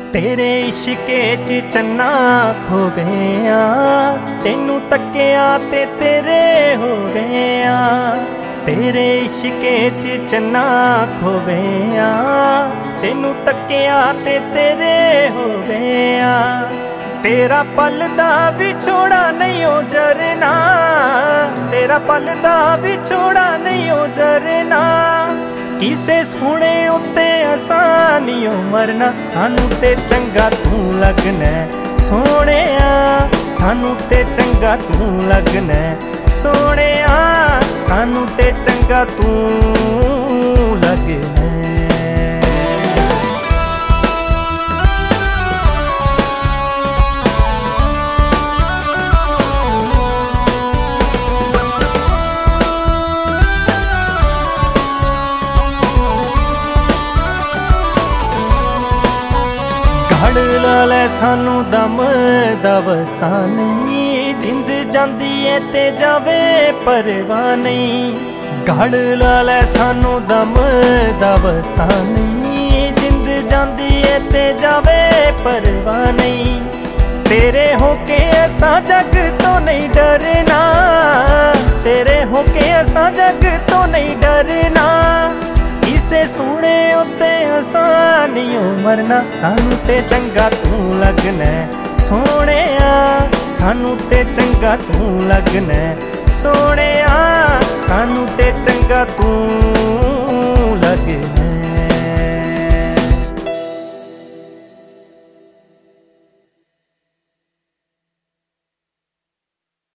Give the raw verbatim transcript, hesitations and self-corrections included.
तेरे इश्के च चन्ना खो गए आ, तेनू तक्किया ते तेरे हो गए आ। तेरे इश्के च चन्ना खो गए आ, तेनू तक्किया ते तेरे हो गए आ। तेरा पल दा विछोड़ा नहीं हो जरना, तेरा पल दा विछोड़ा नहीं हो जरना। किसे सोने उत्ते आसानियों मरना, सानू ते चंगा तू लगना सोने आ, सानू ते चंगा तू लगना सोने आ, सानू ते चंगा तू लगना। घड़ ला लै सानू दम दा वसा नहीं, जिंद जांदी है ते जावे परवाह नहीं। घड़ ला लै सानू दम दा वसा नहीं, जिंद जांदी है ते जावे परवाह नहीं। तेरे होके असा जग तो नहीं डरना, तेरे होके असा जग तो नहीं डरना। किसे सोने उत्ते आसानियों मरना, सानू ते चंगा तू लगना सोने आ, सानू ते चंगा तू लगना सोने आ, सानू ते चंगा तू लगना।